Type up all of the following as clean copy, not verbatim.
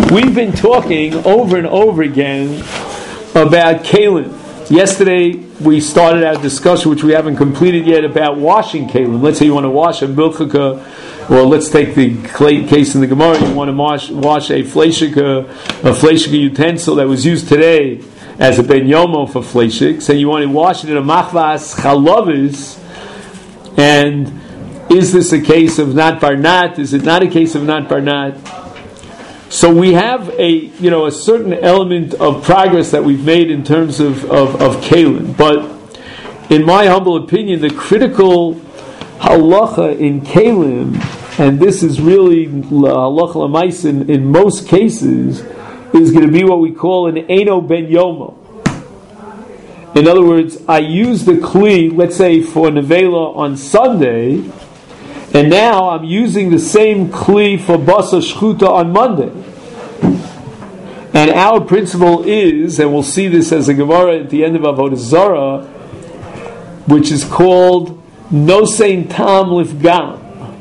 We've been talking over and over again about kalim. Yesterday we started our discussion, which we haven't completed yet, about washing kalim. Let's say you want to wash a milchika, or let's take the case in the Gemara. You want to wash a fleshika utensil that was used today as a ben yomo for fleshik. So you want to wash it in a machvas chalavis. And is this a case of not barnat? Is it not a case of not barnat? So we have a certain element of progress that we've made in terms of kalim. But in my humble opinion, the critical halacha in kalim, and this is really halacha l'maisa in most cases, is going to be what we call an eino ben yomo. In other words, I use the kli, let's say for nevela on Sunday, and now I'm using the same kli for basa shchuta on Monday. And our principle is, and we'll see this as a Gemara at the end of Avodah Zarah, which is called nosein tam lifgam.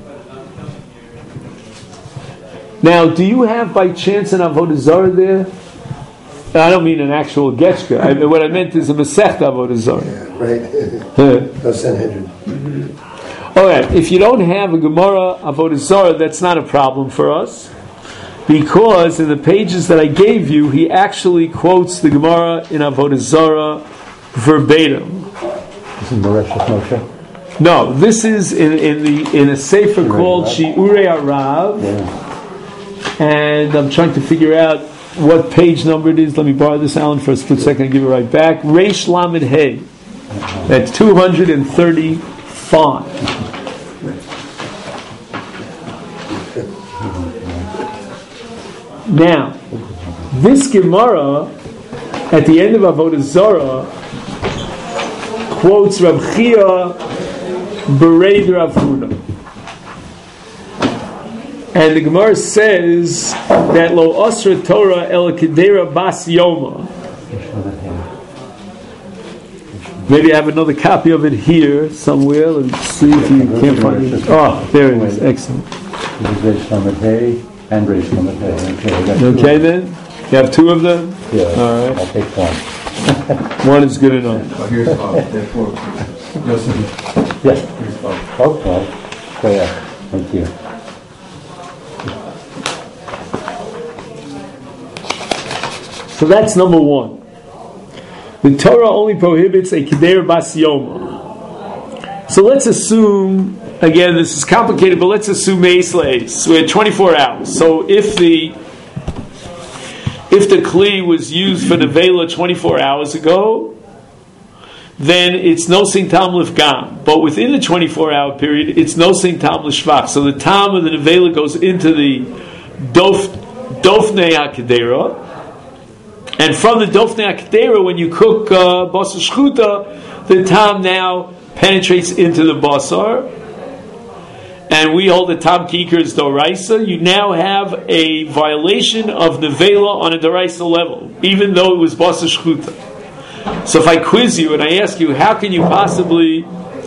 Now, do you have by chance an Avodah Zarah there? I don't mean an actual getchka. What I meant is a Masechta Avodah Zarah. Yeah, right. No Sanhedrin. All right, if you don't have a Gemara Avodah Zarah, that's not a problem for us, because in the pages that I gave you, he actually quotes the Gemara in Avodah Zarah verbatim. This is Moresheth Moshe? No, this is in a sefer called Shiurei Arav, and I'm trying to figure out what page number it is. Let me borrow this, Alan, for a split second and give it right back. Reish Lamed Hey. That's 235. Now, this Gemara at the end of Avodah Zarah quotes Rav Chia Bereid Rav Huna, and the Gemara says that Lo Osra Torah El Kedera Bas Yoma. Maybe I have another copy of it here somewhere. Let's see if you can't find it. Oh, there it is. Excellent. And Reish Lamed Hey. Okay then? You have two of them? Yeah. All right. I'll take one. One is good enough. Oh, here's therefore. Yeah. Okay. So yeah. Thank you. So that's number one. The Torah only prohibits a Keder Bas Yoma. So let's assume, again, this is complicated, but let's assume Meis Leis. We're at 24 hours. So if the Kli was used for Nevela 24 hours ago, then it's nosein tam lifgam. But within the 24-hour period, it's nosein tam lishvach. So the tam of the Nevela goes into the Dofnei HaKedera. And from the Dofnei HaKedera, when you cook basar shchuta, the tam now penetrates into the basar. And we hold the tam kikar is doraisa. You now have a violation of nevela on a doraisa level, even though it was basar shchuta. So if I quiz you and I ask you, how can you possibly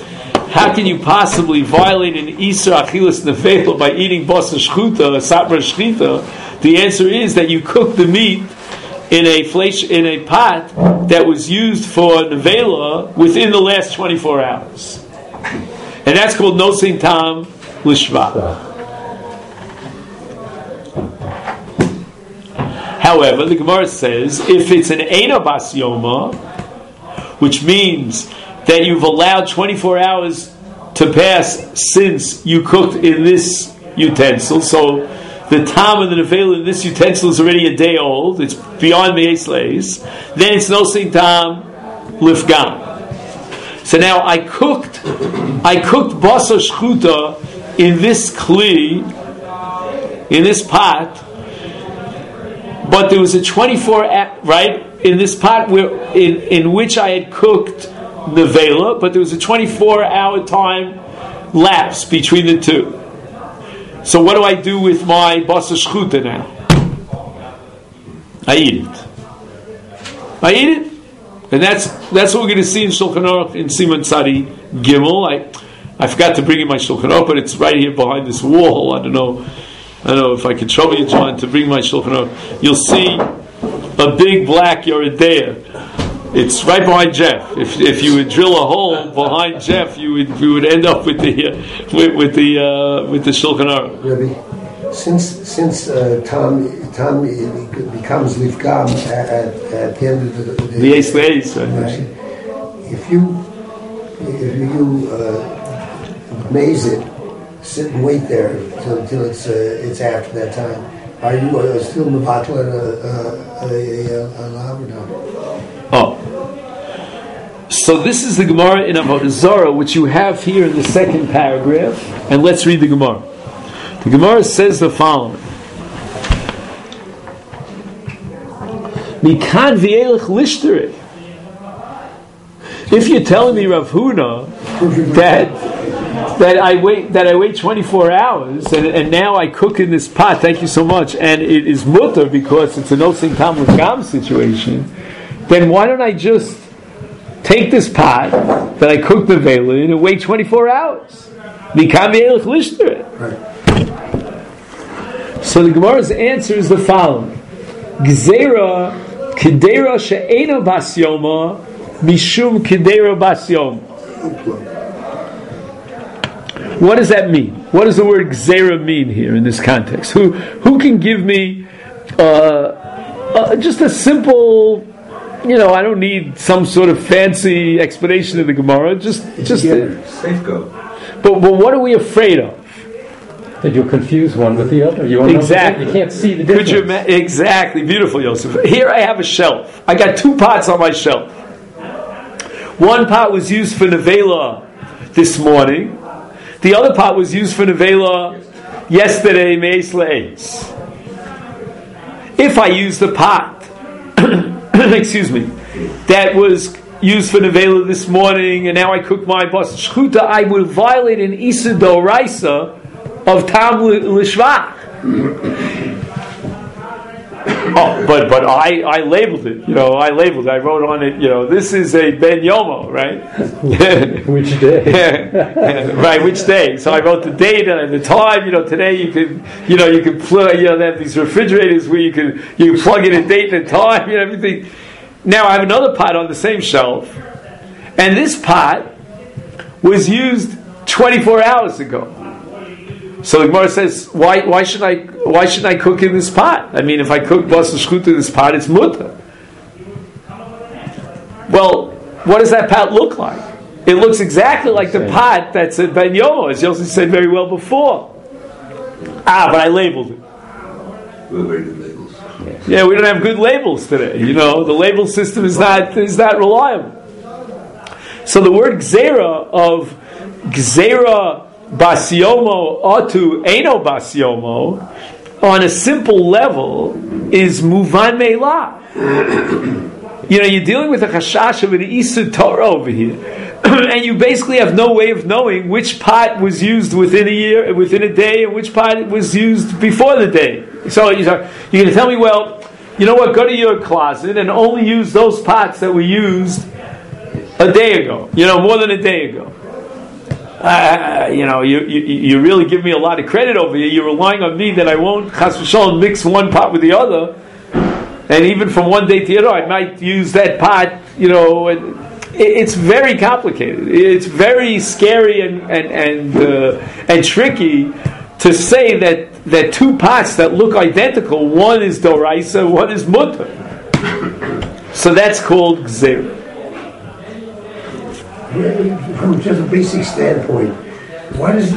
violate an isra achilas nevela by eating basar shchuta, satmar shchita? The answer is that you cook the meat in a pot that was used for nevela within the last 24 hours, and that's called nosein tam lishva. However, the Gemara says if it's an eino bas yoma, which means that you've allowed 24 hours to pass since you cooked in this utensil, so the tam of the nevela in this utensil is already a day old, it's beyond meis leis, then it's nosein tam lifgam. So now I cooked basar shchuta in this kli, in this pot, but there was a 24 right in this pot where in which I had cooked nevela, but there was a 24-hour time lapse between the two. So what do I do with my basar shchuta now? I eat it. And that's what we're going to see in Shulchan Aruch in Siman Tzadi Gimel. I forgot to bring in my Shulchan Aruch, but it's right here behind this wall. I don't know I don't know if I could trouble you, John, to bring my Shulchan Aruch. You'll see a big black Yoredeya. It's right behind Jeff. If you would drill a hole behind Jeff, you would end up with the Shulchan Aruch. Rabbi, since Tom becomes Livgam at the end of the Ace Leis, right? If you maze it, sit and wait there until it's after that time. Are you still mevatel a lav or not? Oh. So this is the Gemara in Avodah Zarah, which you have here in the second paragraph, and let's read the Gemara. The Gemara says the following: Mikan v'elech lishtere. If you're telling me, Rav Huna, that I wait 24 hours and now I cook in this pot, thank you so much, and it is mutter because it's an Osin Tam with Gam situation, then why don't I just take this pot that I cooked the vela in and wait 24 hours? So the Gemara's answer is the following: Gzeira kedera she'ena bas yoma mishum kedera bas yoma. What does that mean? What does the word gzeira mean here in this context? Who can give me just a simple, I don't need some sort of fancy explanation of the Gemara. Just safeguard. But what are we afraid of? That you'll confuse one with the other. Exactly. You can't see the difference. Exactly. Beautiful, Yosef. Here I have a shelf. I got 2 pots on my shelf. One pot was used for nevela this morning. The other pot was used for nevela yesterday, meis le'eis. If I use the pot, excuse me, that was used for nevela this morning, and now I cook my bas shchuta, I would violate an isa doraisa of tam l'shvach. Oh, but I labeled it. I labeled it. I wrote on it. This is a ben yomo, right? Which day? Right, which day? So I wrote the date and the time. Today you can plug. They have these refrigerators where you can plug in a date and time and everything. Now I have another pot on the same shelf, and this pot was used 24 hours ago. So the Gemara says, why should I cook in this pot? I mean, if I cook bas shchuta in this pot, it's mutter. Well, what does that pot look like? It looks exactly like the pot that's at Ben Yomo, as Yossi said very well before. But I labeled it. We're very good labels. Yeah, we don't have good labels today. The label system is not reliable. So the word gzeira of gzeira Basyomo Otu Eno Basyomo on a simple level is Muvan Meila. You're dealing with a chashash of an Isur Torah over here. And you basically have no way of knowing which pot was used within a day, and which pot was used before the day. So you're going to tell me, well, you know what, go to your closet and only use those pots that were used a day ago, more than a day ago. You really give me a lot of credit over here. You're relying on me that I won't chas v'shalom mix one pot with the other, and even from one day to the other, I might use that pot. It's very complicated. It's very scary and tricky to say that 2 pots that look identical, one is doraisa, one is mutter. So that's called gzeira. From just a basic standpoint, why does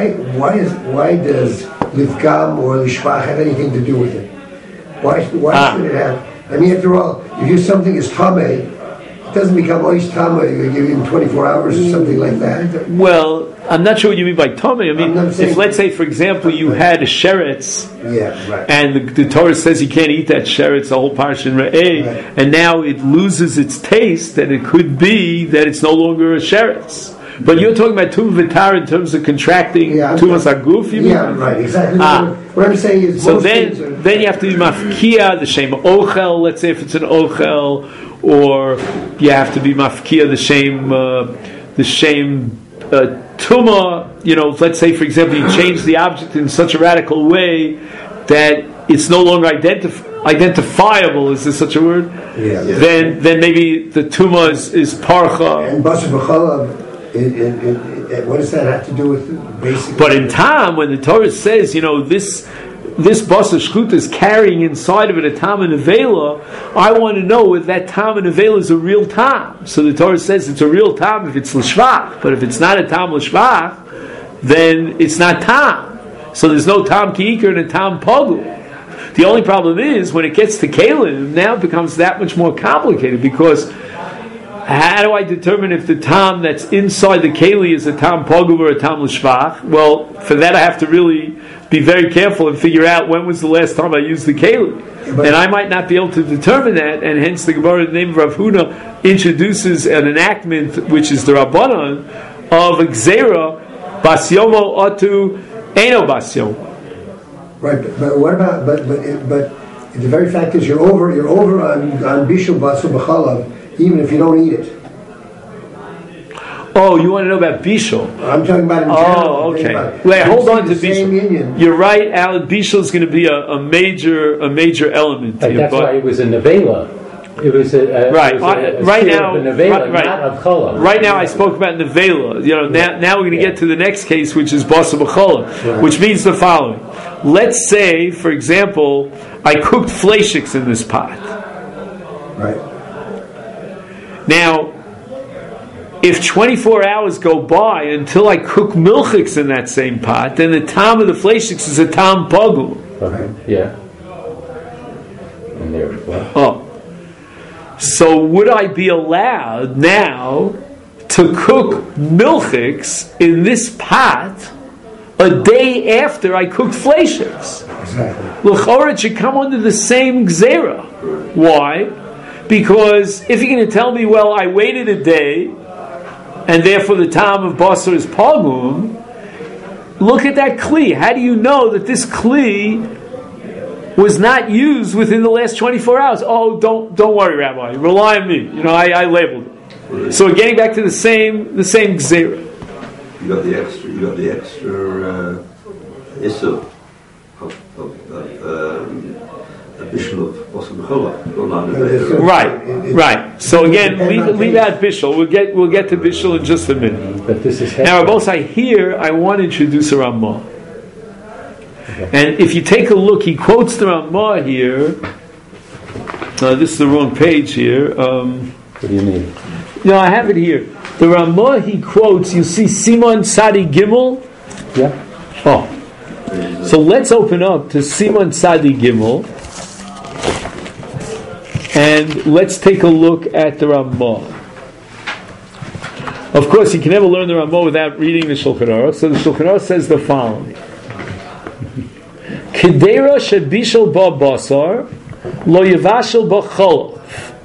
Livgam or Lishvach have anything to do with it? Why should it have? I mean, after all, if something is tameh, it doesn't become oish tameh. You give him 24 hours or something like that. Well, I'm not sure what you mean by tameh. I mean, if let's say, for example, you had a sheretz, right, and the Torah says you can't eat that sheretz, the whole parsha in Re'eh, right, and now it loses its taste, then it could be that it's no longer a sheretz. But you're talking about tum v'tar in terms of contracting tumas aguf. Yeah, right, exactly. What I'm saying is, so then you have to be mafkia the shem ochel. Let's say if it's an ochel, or you have to be mafkia the shem tuma, let's say, for example, you change the object in such a radical way that it's no longer identifiable, is there such a word? Yeah. Then maybe the tuma is parcha. And basar b'chalav, what does that have to do with basically? But in tam, when the Torah says, this basar shchuta is carrying inside of it a tam and nevela, I want to know if that tam and nevela is a real tam. So the Torah says it's a real tam if it's l'shvach, but if it's not a tam l'shvach, then it's not tam. So there's no tam ki'ikar and a tam pagu. The only problem is when it gets to kalim, now it becomes that much more complicated, because how do I determine if the tam that's inside the keli is a tam pagu or a tam l'shvach? Well, for that I have to really be very careful and figure out when was the last time I used the keli. And I might not be able to determine that, and hence the Gemara in the name of Rav Huna introduces an enactment, which is the Rabbanan, of a gzera, basyomo otu eno basyomo. Right, but what about but the very fact is you're over on bishul basar b'chalav even if you don't eat it. Oh, you want to know about bishul? I'm talking about in general. Oh, okay. Wait, hold on to bishul. You're right, Alan. Bishul is going to be a major element. Like that's why it was a nevela. It was a right. It was a right now, nevela, right, not of challah. Right now, I spoke about nevela. Now we're going to get to the next case, which is basar b'challah, which means the following. Let's say, for example, I cooked fleishiks in this pot. Right. Now, if 24 hours go by until I cook milchiks in that same pot, then the tam of the fleishiks is a tam pagu. Okay. Yeah. And there. Well. Oh. So would I be allowed now to cook milchiks in this pot a day after I cooked fleishiks? Exactly. L'chora, it should come under the same gzera. Why? Because if you're going to tell me, well, I waited a day, and therefore the time of basar is pagum, look at that kli. How do you know that this kli was not used within the last 24 hours? Oh, don't worry, Rabbi. Rely on me. I labeled it. So we're getting back to the same gzera. You got the extra issue of a bishul of basar b'chalav. Right. So again, leave out bishul. We'll get to bishul in just a minute. But this is now, Rabosai, here I want to introduce a Ramah. Okay. And if you take a look, he quotes the Ramah here. This is the wrong page here. What do you mean? No, I have it here. The Ramah he quotes, you see Simon Sadi Gimel? Yeah. Oh. So let's open up to Simon Sadi Gimel. And let's take a look at the Ramah. Of course, you can never learn the Ramah without reading the Shulchan Aruch. So the Shulchan Aruch says the following: Kedera shebishal ba basar lo yevashel ba cholav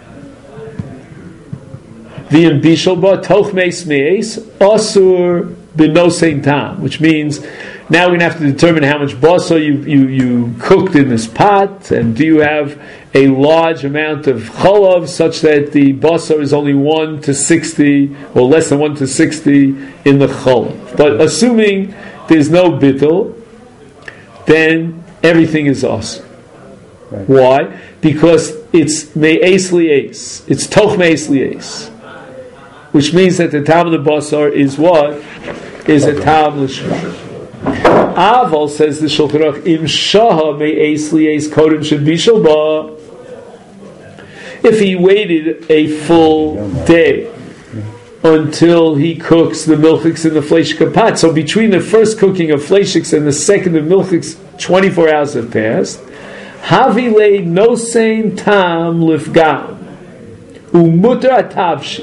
v'im bishal ba toch meis meis asur b'nosein tam, which means now we're going to have to determine how much basar you cooked in this pot, and do you have a large amount of cholav such that the basar is only 1 to 60 or less than 1 to 60 in the cholav. But assuming there's no bittul, then everything is awesome. Right. Why? Because it's me'es li'es. It's toch me'es li'es. Which means that the tam of the basar is what? Is a tam l'shvach. Aval, says the Shulchan Aruch, im shaha me'es li'es kodem shebishal ba. If he waited a full day until he cooks the milchiks in the fleishik pot, so between the first cooking of fleishiks and the second of milchiks, 24 hours have passed. Havile no sein tam lifgam umuter atavshi.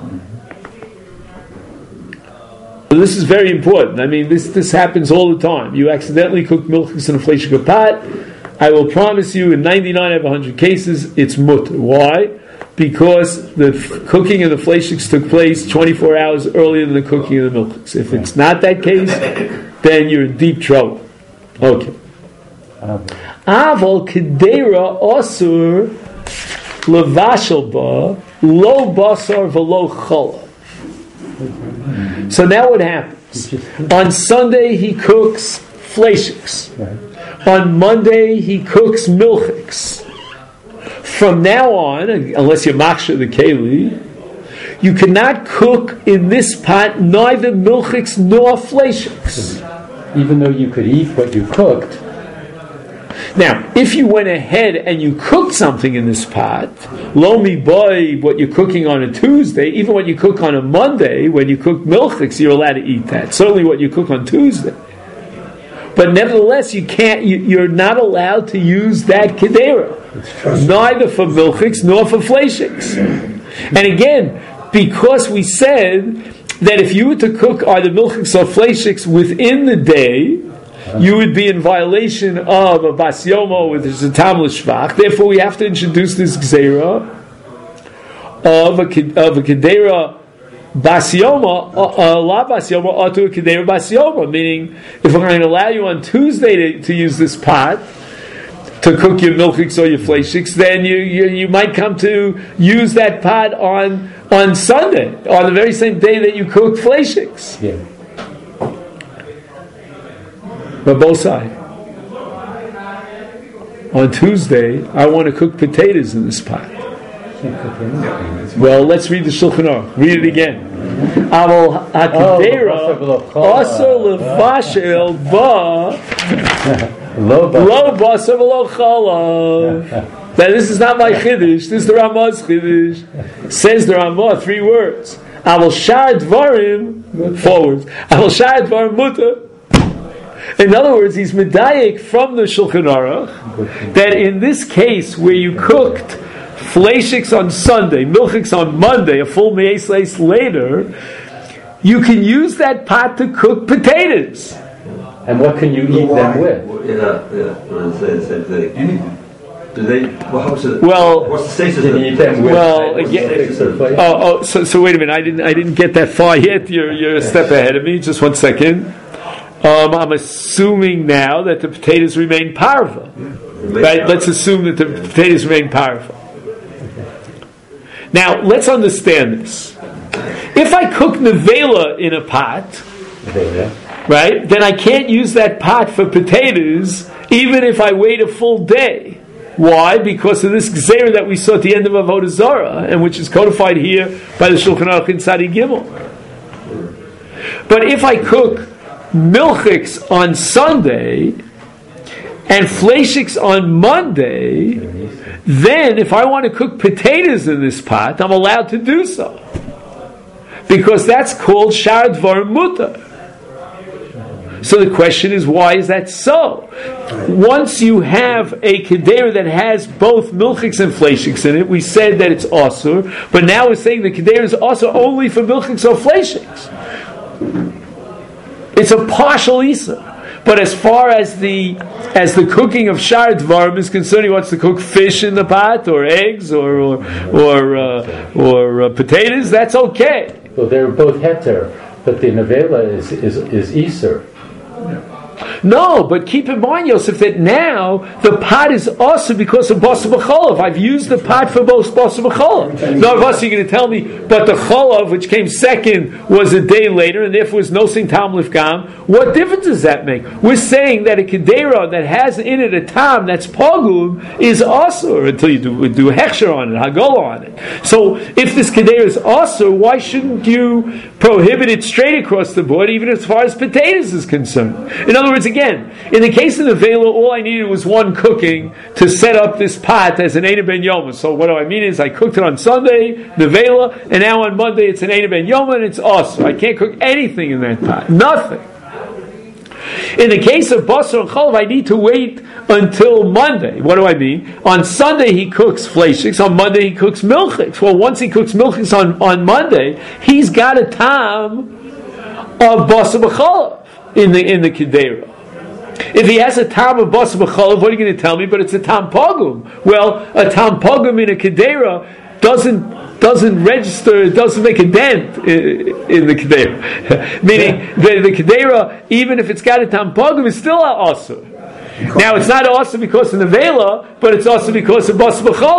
This is very important. I mean, this happens all the time. You accidentally cook milchiks in a fleishik pot. I will promise you, in 99 out of 100 cases, it's mutter. Why? Because the cooking of the fleishiks took place 24 hours earlier than the cooking of the milchiks. If it's not that case, then you're in deep trouble. Okay. Aval kedera osur levashel ba lo basar v'lo cholav. So now what happens? On Sunday he cooks fleishiks. Right. On Monday he cooks milchiks. From now on, unless you're maksha the keli, you cannot cook in this pot neither milchiks nor fleishiks. Even though you could eat what you cooked. Now, if you went ahead and you cooked something in this pot, lo mi boy, what you're cooking on a Tuesday, even what you cook on a Monday, when you cook milchiks, you're allowed to eat that. Certainly what you cook on Tuesday. But nevertheless, you're not allowed to use that kedera. Neither for milchiks nor for fleishiks. And again, because we said that if you were to cook either milchiks or fleishiks within the day, you would be in violation of a bas yomo, which is a tam l'shvach. Therefore, we have to introduce this gzeira of a kedera bas yomo, la bas yomo, or to a kedera bas yomo. Meaning, if we're going to allow you on Tuesday to use this pot to cook your milchiks or your fleishiks, then you might come to use that pot on Sunday, on the very same day that you cook fleishiks. Yeah. But both sides. On Tuesday, I want to cook potatoes in this pot. Well, let's read the Shulchan Aruch. Read it again. Aval hakadera asur levashel ba lo basar v'lo chalav. Now, this is not my chiddush. This is the Ramah's chiddush. Says the Ramah 3 words. Aval shar dvarim, 4 words. Aval shar dvarim muta. In other words, he's medayik from the Shulchan Aruch that in this case where you cooked fleishiks on Sunday, milchiks on Monday, a full me'es leis later, you can use that pot to cook potatoes. And what can you eat them with? Yeah. Same thing. Anything. Do they? What's the status of Can you eat them with? Well, again, so wait a minute. I didn't get that far yet. You're a step ahead of me. Just 1 second. I'm assuming now that the potatoes remain parva. Right? Let's assume that the potatoes remain parva. Now, let's understand this. If I cook nevela in a pot, right, then I can't use that pot for potatoes even if I wait a full day. Why? Because of this gzeira that we saw at the end of Avodah Zarah, and which is codified here by the Shulchan Aruch in Tzadi Gimel. But if I cook milchiks on Sunday and fleishiks on Monday, then if I want to cook potatoes in this pot, I'm allowed to do so. Because that's called shar dvarim mutar. So the question is, why is that so? Once you have a kedera that has both milchiks and fleishiks in it, we said that it's asur, but now we're saying the kedera is asur only for milchiks or fleishiks. It's a partial isur. But as far as the cooking of shar dvarim is concerned, he wants to cook fish in the pot, or eggs, or potatoes. That's okay. Well, they're both heter, but the nevela is isur. No, but keep in mind, Yosef, that now the pot is also because of basar b'cholav. I've used the pot for both basar b'cholav. Now, of us, you're going to tell me, but the cholav, which came second, was a day later, and therefore was nosing tam lifgam. What difference does that make? We're saying that a kedera that has in it a tam that's pogum is asur until you do a hechsher on it, hagolah on it. So, if this kedera is asur, why shouldn't you prohibit it straight across the board, even as far as potatoes is concerned? In other words, again, in the case of the vela, all I needed was one cooking to set up this pot as an Eina ben Yoma. So what do I mean is I cooked it on Sunday, the vela, and now on Monday it's an Eina ben Yoma and it's awesome. I can't cook anything in that pot. Nothing. In the case of basar and cholav, I need to wait until Monday. What do I mean? On Sunday he cooks fleishiks, on Monday he cooks milchiks. Well, once he cooks milchiks on Monday, he's got a tam of basar b'cholav in the kedera. If he has a tam of basar b'cholav, what are you going to tell me? But it's a tam pogum. Well, a tam pogum in a kedera doesn't register, it doesn't make a dent in the kedera. Meaning, the kedera, even if it's got a tam pogum, is still asur. Now, it's not asur because of the vela, but it's asur because of basar b'cholav.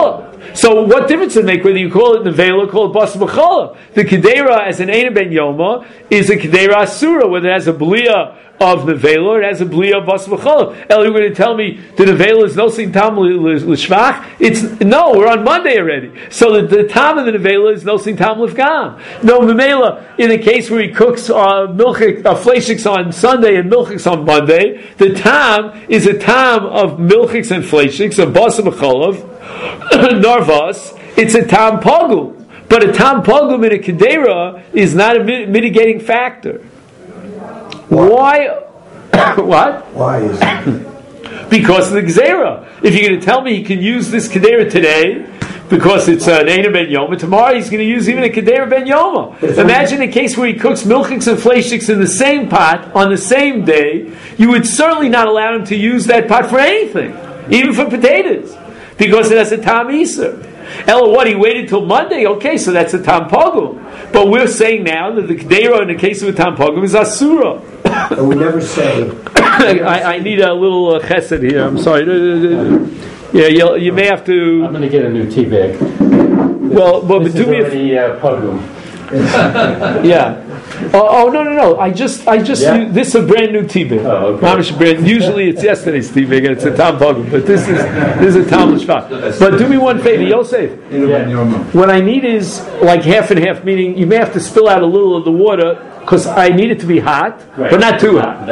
So what difference does it make whether you call it nevela or call it bas b'chala? The kedera as an Eina ben Yoma is a kedera asura, whether it has a blia of nevela or it has a blia of bas b'chala. You're going to tell me the nevela is no sin tam l'shvach? It's no, we're on Monday already. So the tam of the nevela is no sin tam l'fgam. No, memela, in the case where he cooks fleishiks on Sunday and milchiks on Monday, the tam is a tam of milchiks and fleishiks, of bas b'chala, narvas, it's a tam pogum. But a tam pogum in a kedera is not a mitigating factor. Why? What? Why is it? Because of the gzera. If you're going to tell me he can use this kedera today, because it's an Eina ben Yoma, tomorrow he's going to use even a kedera ben Yoma. Imagine a case where he cooks milchiks and fleishiks in the same pot on the same day. You would certainly not allow him to use that pot for anything, even for potatoes, because it has a tam iser. Ella, what, he waited till Monday? Okay, so that's a tam pogum. But we're saying now that the kedera in the case of a tam pogum is asura. And we never say. I need a little chesed here. I'm sorry. Yeah, you may have to. I'm going to get a new tea bag. Well, but this do me a pogum. Yeah. Oh no! I just Yeah? this is a brand new tea bag. Oh, okay. Usually it's yesterday's tea bag and it's a tam pogum, but this is a tam l'shvach. But do me one favor, Yosef. What I need is like half and half, meaning you may have to spill out a little of the water because I need it to be hot, right, but not too hot.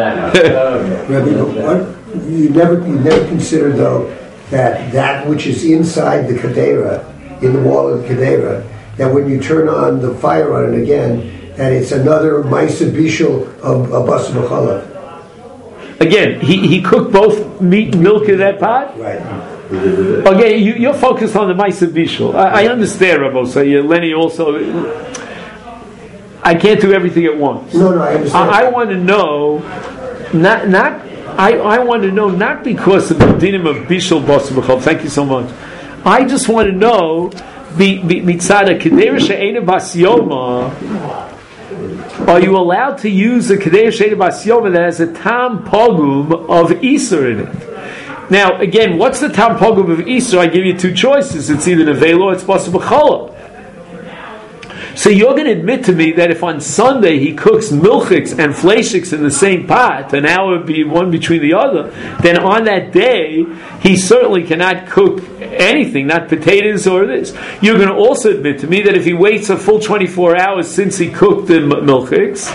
You never consider though that which is inside the kedera, in the wall of the kedera, that when you turn on the fire on it again, that it's another ma'aseh bishul of bas b'chala. Again, he cooked both meat and milk in that pot. Right. Again, you're focused on the ma'aseh bishul. I understand, Rabbi. So Lenny also. I can't do everything at once. No, I understand. I want to know, I want to know not because of the dinim of bishul bas b'chol. Thank you so much. I just want to know mitzada kedera she'ena bas yoma. Are you allowed to use a kedera she'ena bas yoma that has a tam pogum of iser in it? Now, again, what's the tam pogum of iser? I give you two choices. It's either nevela or it's bas b'chala. So you're going to admit to me that if on Sunday he cooks milchiks and fleishiks in the same pot, an hour would be one between the other, then on that day he certainly cannot cook anything, not potatoes or this. You're going to also admit to me that if he waits a full 24 hours since he cooked the milchiks,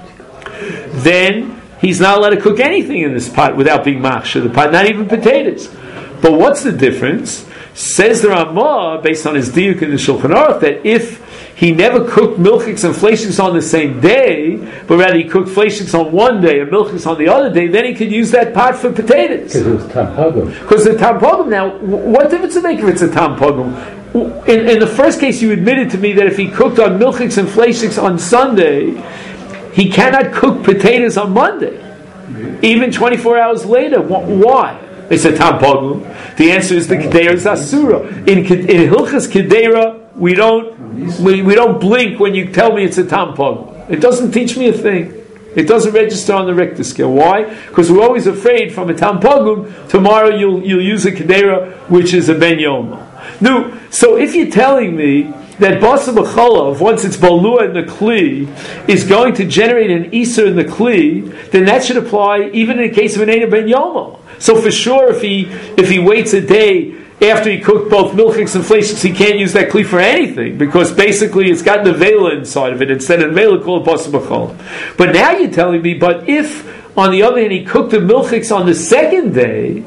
then he's not allowed to cook anything in this pot without being machshir the pot, not even potatoes. But what's the difference? Says the Ramah, based on his diuk in the Shulchan Aruch, that if he never cooked milchiks and fleishiks on the same day, but rather he cooked fleishiks on one day and milchiks on the other day, then he could use that pot for potatoes. Because it was tam pogum. Because the tam pogum, now, what difference does it make if it's a tam pogum? In the first case, you admitted to me that if he cooked on milchiks and fleishiks on Sunday, he cannot cook potatoes on Monday, even 24 hours later. Why? It's a tam pogum. The answer is the kedera is asura. In hilchas kedera, we don't blink when you tell me it's a tam pogum. It doesn't teach me a thing. It doesn't register on the Richter scale. Why? Because we're always afraid from a tam pogum. Tomorrow you'll use a kedera which is a ben yoma. No, so if you're telling me that basa b'chalav, once it's balua in the kli, is going to generate an iser in the kli, then that should apply even in the case of an Eina ben Yoma. So for sure, if he waits a day after he cooked both milchiks and fleishiks, he can't use that kli for anything because basically it's got nevela inside of it. Instead of nevela, called basa b'chalav. But now you're telling me, but if on the other hand he cooked the milchiks on the second day,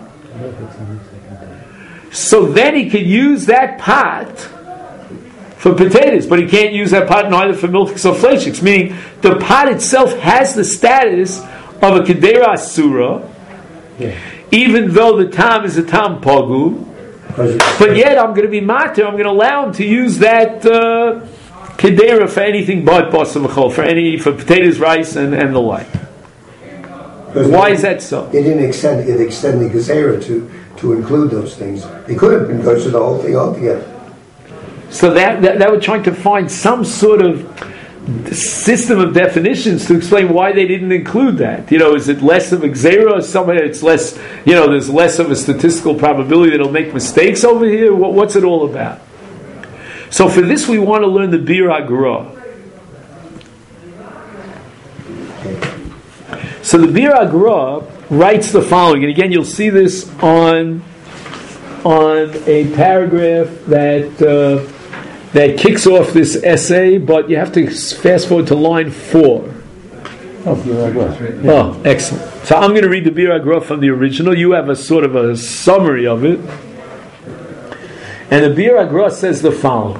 so then he could use that pot for potatoes, but he can't use that pot neither for milchiks or fleishiks. Meaning the pot itself has the status of a kedera asura. Yeah. Even though the tam is a tam pogum, but yet I'm going to be matir. I'm going to allow him to use that kedera for anything but basa b'chol, for potatoes, rice, and the like. Why is that so? It didn't extend the gezerah to include those things. It could have been goes to the whole thing altogether. So that we're trying to find some sort of system of definitions to explain why they didn't include that. Is it less of a gzeira? Somewhere it's less. There's less of a statistical probability that it'll make mistakes over here. What's it all about? So for this, we want to learn the Bir Agra. So the Bir Agra writes the following, and again, you'll see this on a paragraph that kicks off this essay, but you have to fast forward to line 4. Oh, excellent. So I'm going to read the Bir Agra from the original. You have a sort of a summary of it. And the Bir Agra says the following.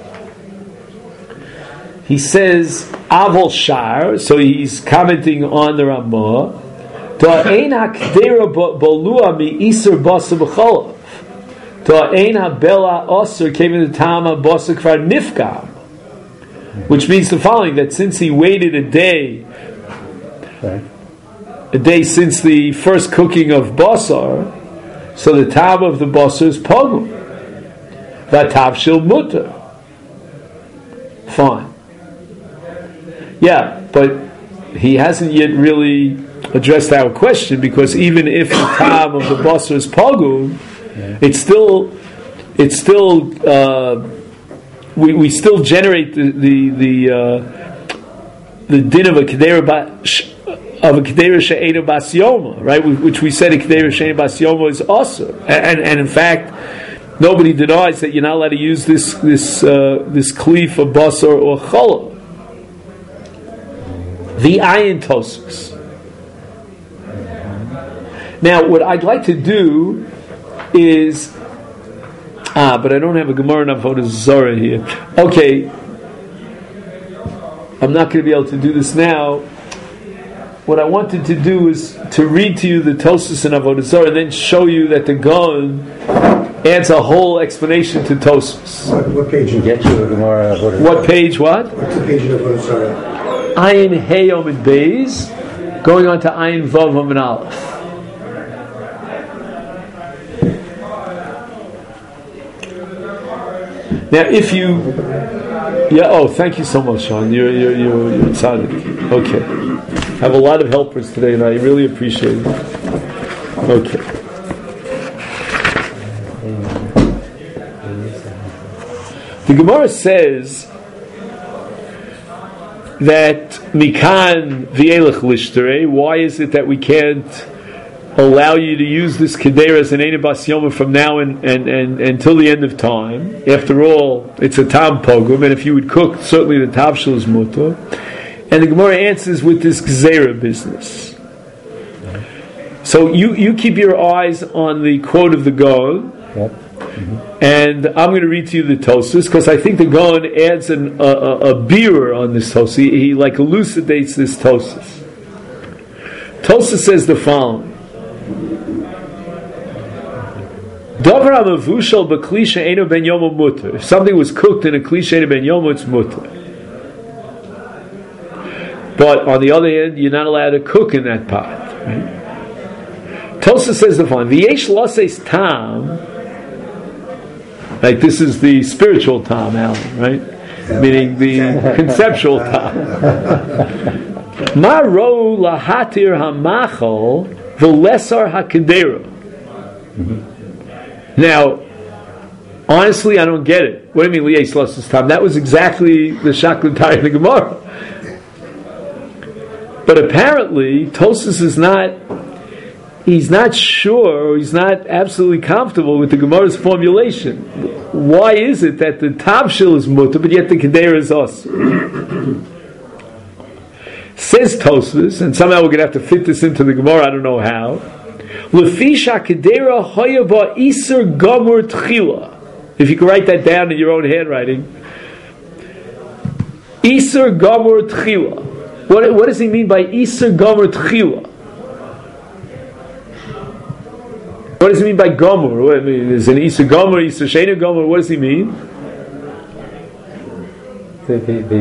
He says, Avol Shar, so he's commenting on the Ramah, Ta'ein ha'kdera bolua mi-iser basa b'cholav. Ta'ein ha'bela osir came in the tama basa kvar nifkam. Which means the following, that since he waited a day since the first cooking of basar, so the tab of the basar is pogum. V'atav shel mutter. Fine. Yeah, but he hasn't yet really addressed our question, because even if the tab of the basar is pogum, it's still we still generate the din of a kedera she'ena bas yoma, right? Which we said a kedera she'ena bas yoma is also, and in fact, nobody denies that you're not allowed to use this cleef of basar or challah. The ayin Tosfos. Now, what I'd like to do is, but I don't have a Gemara and Avodah Zarah here. Okay, I'm not going to be able to do this now. What I wanted to do is to read to you the Tosfos and Avodah Zarah, and then show you that the Gaon adds a whole explanation to Tosfos. What page? Get you a Gemara. What page? What? What's the page of Avodah Zarah? Ayin Hey Omid Beis, going on to Ayin Vav Omid Aleph. Now, if you, thank you so much, Sean. You're tzaddik. Okay, I have a lot of helpers today, and I really appreciate it. Okay. The Gemara says that mikan v'elech lishtere. Why is it that we can't allow you to use this kedera as an eina bas yoma from now and until the end of time? After all, it's a tam pogum, and if you would cook, certainly the tavshil is mutter. And the Gemara answers with this gzeira business. So you keep your eyes on the quote of the Gaon. Yep. Mm-hmm. And I'm going to read to you the Tosfos, because I think the Gaon adds a beer on this Tosfos. He like elucidates this Tosfos. Tosfos says the following: Davar hamavushal b'klisha eino ben yomo mutter. If something was cooked in a klisha eino ben yomo, it's mutter. But on the other hand, you're not allowed to cook in that pot. Right? Tosfos says the following: V'yesh laseis tam. Like this is the spiritual tam, Alan, right? Meaning the conceptual tam. Maro lahatir hamachol v'lesar hakedera. Now, honestly, I don't get it. What do you mean liyesh laseis tam? That was exactly the shaklutai in the Gemara. But apparently, Tosfos is not. He's not sure, or he's not absolutely comfortable with the Gemara's formulation. Why is it that the tavshil is mutter, but yet the kedera is us? Says Tosfos, and somehow we're going to have to fit this into the Gemara, I don't know how. Lefisha kedera hoya ba iser gamur tchila. If you can write that down in your own handwriting. Iser gamur tchila. What does he mean by iser gamur tchila? What does he mean by gomer? What, I mean, is an Isa gomer, Isa Shena gomer? What does he mean? They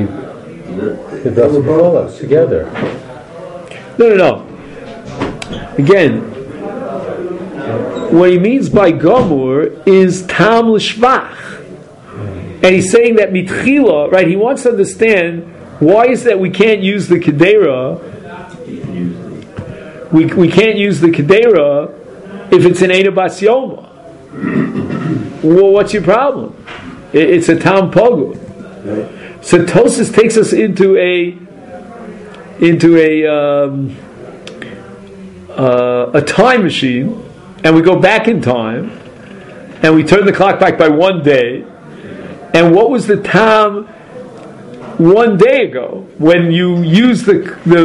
both together. No. Again, what he means by gomer is tam l'shvach, and he's saying that mitchila, right? He wants to understand Why is that we can't use the kedera? We can't use the kedera if it's an Eina Bas Yoma. Well, what's your problem? It's a Tam Pogu. So Tosfos takes us into a time machine, and we go back in time, and we turn the clock back by 1 day. And what was the Tam 1 day ago when you used the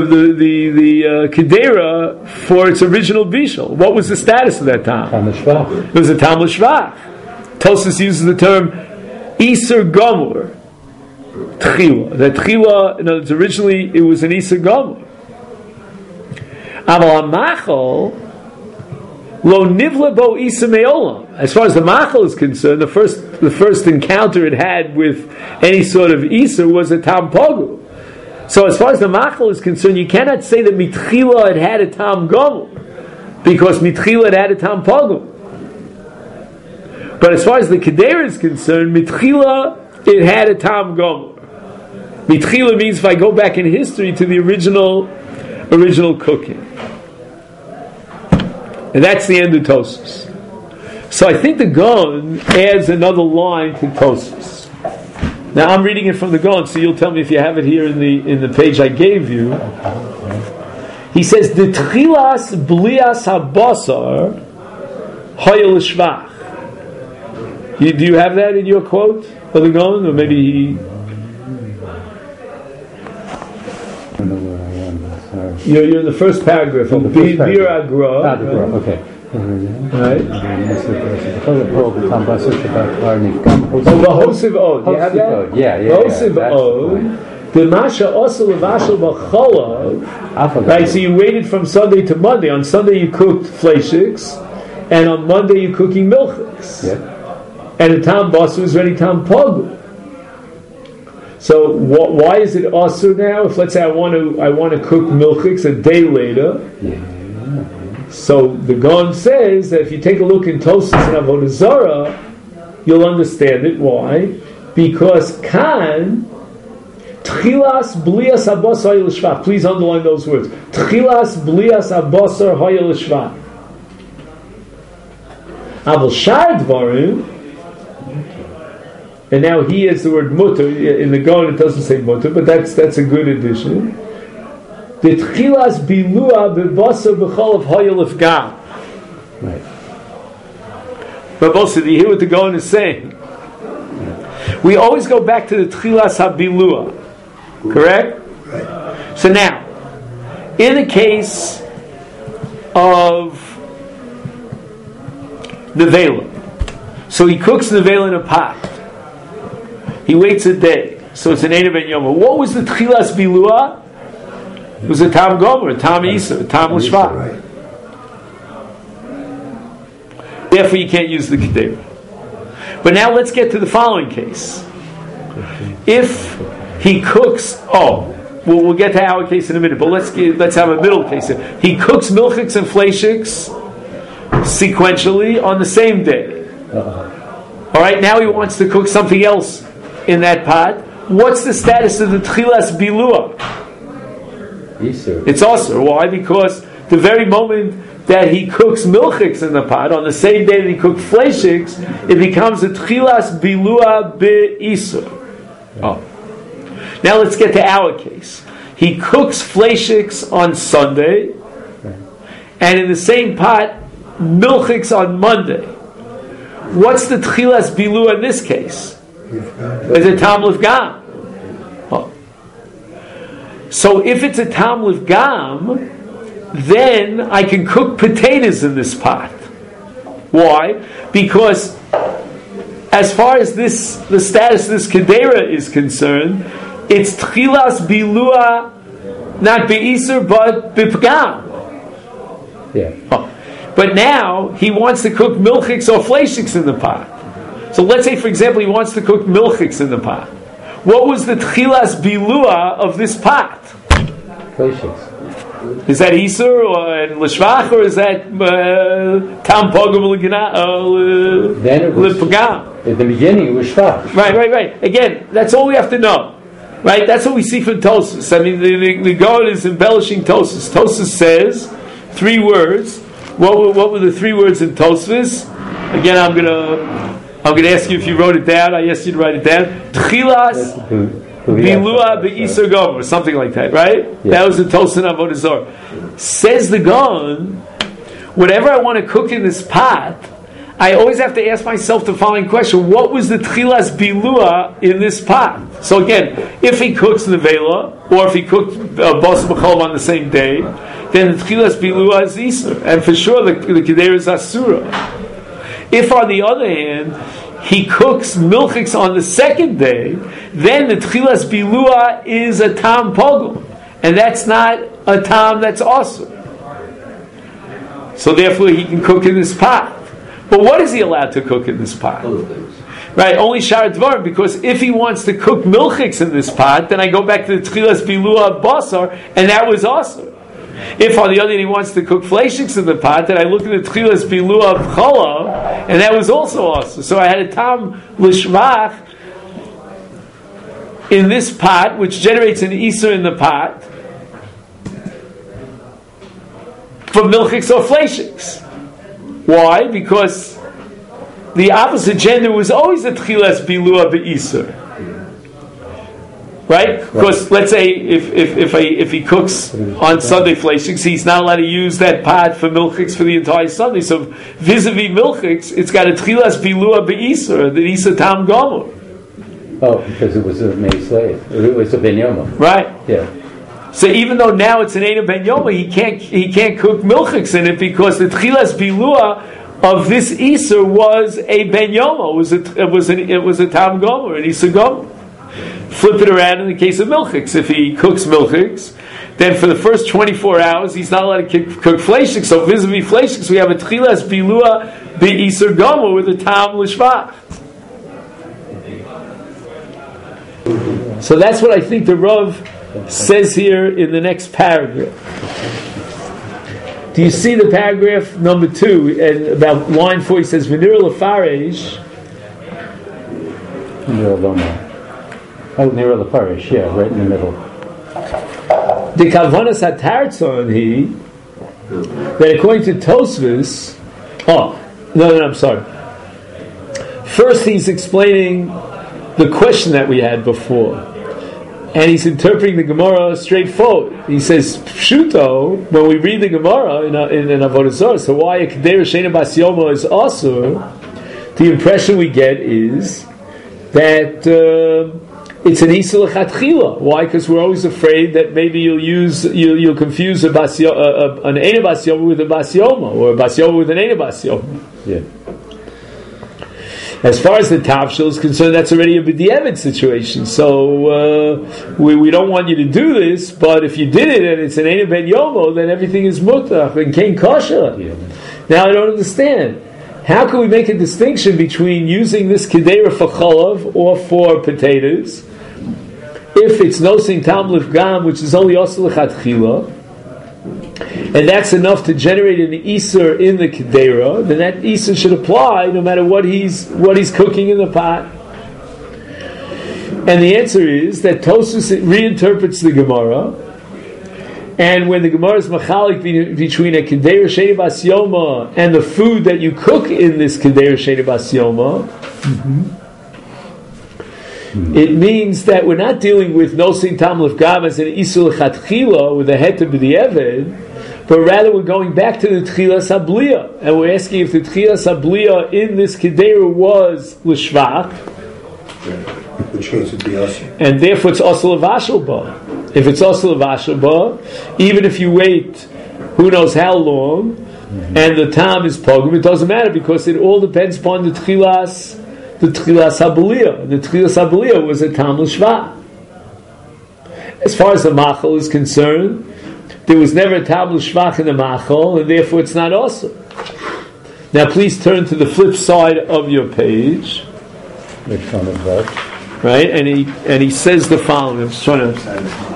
kedera for its original bishul? What was the status of that Tam? It was a Tam L'Shvach. Tosfos uses the term Iser Gomor. Tchila. That Tchila, in other words, originally it was an Iser Gomor. Aval HaMachal Lo Nivla Bo Isa Me'olam. As far as the Machal is concerned, the first encounter it had with any sort of Isa was a Tam Pogu. So as far as the Machal is concerned, you cannot say that Mitchila it had a Tam Gomor, because Mitchila it had a Tam Pogu. But as far as the Kedera is concerned, Mitchila it had a Tam Gomor. Mitchila means if I go back in history to the original cooking. And that's the end of Tosfos. So I think the Gaon adds another line to Tosfos. Now I'm reading it from the Gaon, so you'll tell me if you have it here in the page I gave you. He says, "The tchilas blias habasar hayel shvach." Do you have that in your quote of the Gaon, or maybe he? I don't know where I am. Sorry. You're in the first paragraph of Bir Agra. Okay. Right. Hosiv Od. Do you have that? Yeah. Hosiv Od. The Masha also levashel b'cholav. Right. So you waited from Sunday to Monday. On Sunday you cooked fleishiks, and on Monday you're cooking milchiks. Yeah. And the Tam Basar is ready Tam Pogu. So why is it also now? If let's say I want to cook milchiks a day later. Yeah. So the Gaon says that if you take a look in Tosfos and Avodah Zarah, you'll understand it. Why? Because Kan Tchilas Blias Abasar Hayel Shvach. Please underline those words. Tchilas Blias Abasar Hayel Shvach. Aval Shar Dvarim. And now he has the word mutter. In the Gaon it doesn't say mutter, but that's a good addition. The tchilas bilua bebasar b'chol of hayel ifgam. Right. But also, do you hear what the Gaon is saying? We always go back to the tchilas habilua, correct? Right. So now, in the case of nevela, so he cooks nevela in a pot. He waits a day, so it's an Eina Ben Yoma. What was the tchilas bilua? It was a Tam Gomer, a Tam Isa, a Tam L'Shvach. Right. Therefore, you can't use the Kedera. But now let's get to the following case. If he cooks, we'll get to our case in a minute, but let's have a middle case here. He cooks milchiks and fleishiks sequentially on the same day. All right, now he wants to cook something else in that pot. What's the status of the Tchilas Bilua? It's also. Why? Because the very moment that he cooks milchiks in the pot, on the same day that he cooked fleishiks, it becomes a tchilas bilua be'isur. Now let's get to our case. He cooks fleishiks on Sunday, and in the same pot, milchiks on Monday. What's the tchilas bilua in this case? It's a tam l'fgam. So if it's a tam l'fgam, then I can cook potatoes in this pot. Why? Because as far as the status of this kedera is concerned, it's tchilas bilua, not be'isur, but b'pgam. Yeah. But now he wants to cook milchiks or fleishiks in the pot. So let's say, for example, he wants to cook milchiks in the pot. What was the tchilas bilua of this pot? Fleishiks. Is that Isur or L'Shvach, or is that Tam Pogum Then it was L'Pagam? at the beginning it was Shvach. Right. Again, that's all we have to know. Right? That's what we see from Tosfos. I mean, the Gaon is embellishing Tosfos. Tosfos says 3 words. What were the 3 words in Tosfos? Again, I'm gonna ask you if you wrote it down. I asked you to write it down. Tchilas bilua be'isur gomer, or something like that, right? Yeah. That was the Tosfos in Avodah Zarah. Says the Gaon, whatever I want to cook in this pot, I always have to ask myself the following question: what was the tchilas bilua in this pot? So again, if he cooks nevela, or if he cooked basar b'cholov on the same day, then the tchilas bilua is isur, and for sure the kedera is asura. If on the other hand he cooks milchiks on the second day, then the tchilas bilua is a tam pogum, and that's not a tam that's asur. So therefore he can cook in this pot. But what is he allowed to cook in this pot? Right, only Shar Dvarim, because if he wants to cook milchiks in this pot, then I go back to the Tchilas Bilua of Basar, and that was Asur. If on the other hand he wants to cook fleishiks in the pot, then I look at the Tchilas Bilua of Cholav, and that was also Asur. So I had a Tam Lishvach in this pot, which generates an Isur in the pot, for milchiks or fleishiks. Why? Because the opposite gender was always a tchilas bilua be'isur, right? Because let's say if he cooks on Sunday fleishiks, he's not allowed to use that pot for milchiks for the entire Sunday. So vis-a-vis milchiks, it's got a tchilas bilua be'isur, the isur tam gomer. Oh, because it was a maid slave. It was a ben yoma. Right. Yeah. So even though now it's an Eina ben Yoma, he can't cook milchiks in it because the tchilas bilua of this Isur was a ben Yoma. It was a tam gomer, an Isur gomer. Flip it around in the case of milchiks. If he cooks milchiks, then for the first 24 hours he's not allowed to cook fleishiks. So vis-a-vis fleishiks, we have a tchilas bilua be Isur gomer with a tam lishvach. So that's what I think the Rav says here in the next paragraph. Do you see the paragraph number 2 and about line 4? He says V'nira lefaresh. Nira lefaresh, yeah, right in the middle. The kavanas hatartzon he that according to Tosfos. No, I'm sorry. First, he's explaining the question that we had before. And he's interpreting the Gemara straightforward. He says, Pshuto, when we read the Gemara in Avodah Zarah, so why a Kedera Sheina Bas Yoma is Asur, the impression we get is that it's an Isur L'Chatchila. Why? Because we're always afraid that maybe you'll confuse an Eina Bas Yoma with a Bas Yoma, or a Bas Yoma with an Eina Bas Yoma. Yeah. As far as the tavshil is concerned, that's already a b'diavad situation. So we don't want you to do this, but if you did it and it's an Eina ben Yomo, then everything is mutach and kain kosher. Yeah. Now I don't understand. How can we make a distinction between using this kedera for cholav or for potatoes if it's nosing tam lifgam, which is only also l'chatchila, and that's enough to generate an Isur in the Kedera, then that Isur should apply no matter what he's cooking in the pot. And the answer is that Tosfos reinterprets the Gemara, and when the Gemara is machalik between a Kedera Sheina Bas Yoma and the food that you cook in this Kedera Sheina Bas Yoma, it means that we're not dealing with Nosin Tam Lefgam as an Isur L'Chatchila with a Heter B'di'eved, but rather we're going back to the Tchilas Habliya, and we're asking if the Tchilas Habliya in this Kedera was L'Shvach, which case would be also. And therefore it's also L'Vashel Ba. If it's also L'Vashel Ba, even if you wait who knows how long, and the Tam is Pogum, it doesn't matter because it all depends upon the Tchilas Habliya. The Tchilas Habliya was a Tam L'Shvach. As far as the Machal is concerned, there was never a Tam L'Shvach in the Machal, and therefore it's not awesome. Now please turn to the flip side of your page. Which one is that? Right? And he says the following. I'm just trying to...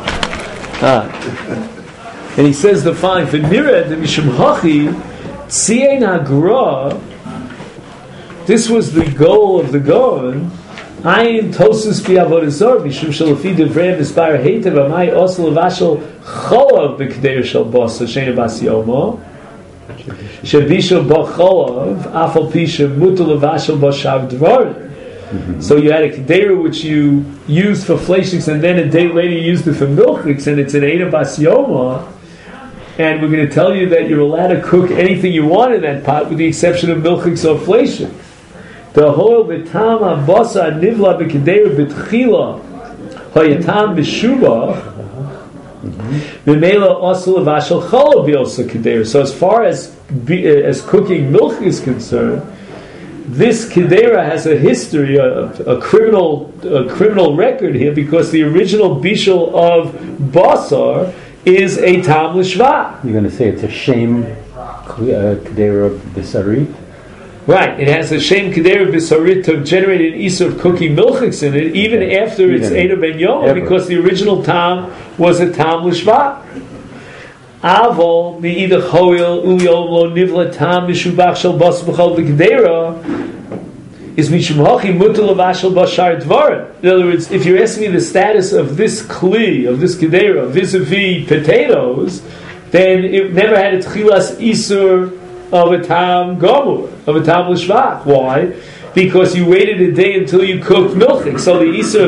And he says the following. V'nira de mishum hachi tziyin hagra. This was the goal of the Gaon, Ayin tosus bi avodazor bishum shalafi devrei mispar heitev amai osel levashel cholav b'kdeir shel bosa sheina bas yomo shebishel bo cholav afal pisha mutal levashel bo shav dvar. So you had a kdeira which you used for fleshings, and then a day later you used it for milchiks, and it's an eina bas yoma. And we're going to tell you that you're allowed to cook anything you want in that pot, with the exception of milchiks or fleshings. The whole v'tam ha'bosa nivla b'kedera b'tchila ha'yatam b'shuba v'meila osel levashel cholov b'osa kedera. So as far as cooking milk is concerned, this kedera has a history, a criminal record here, because the original bishul of basar is a tam l'shva. You're going to say it's a shame kedera b'sarit? Right, it has a shem kedera b'sarit to generate an isur of cooking milchiks in it, even after it's Eidah ben Yom, because the original tam was a tam l'shva. Avol mi'idach hoil uyom lo nivla tam mishubach shel bas b'chol b'kedera is mishum hachi mutal avashel bashar dvarim. In other words, if you're asking me the status of this kli, of this kedera, vis-a-vis potatoes, then it never had a tchilas isur of a tam gomur, of a tam l'shvach. Why? Because you waited a day until you cooked milchik. So the isur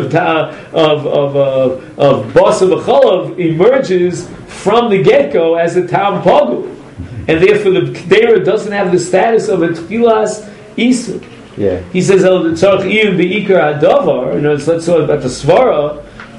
of basa v'cholav emerges from the get-go as a tam pagu, and therefore the kedera doesn't have the status of a tchilas isur. Yeah. He says, "El tzarich iyun beikar hadavar." Let's talk about the svara.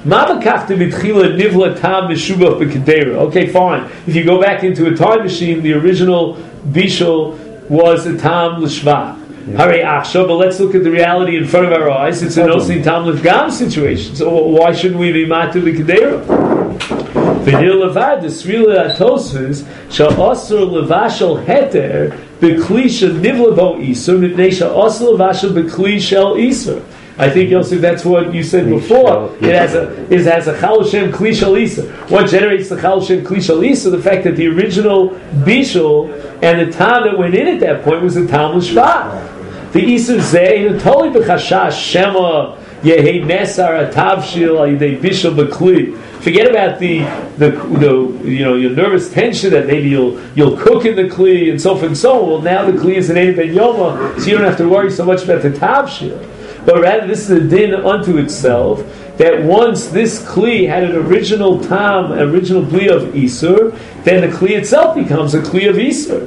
Okay, fine. If you go back into a time machine, the original bishul was a tam l'shvach. But let's look at the reality in front of our eyes. It's an osin tam l'fgam situation. So why shouldn't we be matu l'kedera? V'nir levad desrila atosvis shall osur levashel heter b'kli shel nivla bo isur mipnei shall osur levashel b'kli shel isur. I think, Yosef, that's what you said before. It has a Chal Shem Kli Shel Isur. What generates the Chal Shem Kli Shel Isur? The fact that the original bishul and the tam that went in at that point was the tam l'shvach. The Isur Zeh Totally b'chashash Shema Yehei Nesar Atavshil Ayidei Bishul B'Kli. Forget about the your nervous tension that maybe you'll cook in the kli and so forth and so on. Well, now the kli is an Eidah ben Yoma, so you don't have to worry so much about the tavshil. But rather, this is a din unto itself, that once this kli had an original tam, original kli of isur, then the kli itself becomes a kli of isur.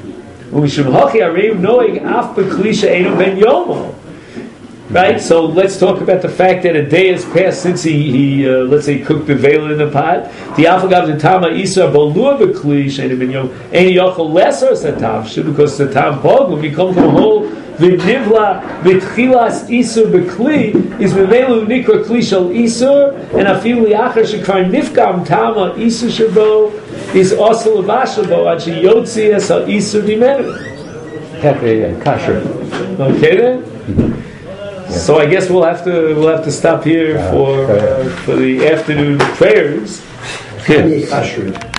Right? So let's talk about the fact that a day has passed since he let's say, cooked the veil in the pot. The afagav the tama isur bolur b'kli she'einu ben yom ein yochel lesser satavshu, because the tam pog when we come from a whole v'nivla v'tchilas isur b'kli is v'velu nikra kli shel isur, and afilu liachar shekvar nifgam tama isur shebo is also levashel bo ad sheyotzi es al isur dimenu. Kasher. Okay then. So I guess we'll have to stop here for the afternoon prayers.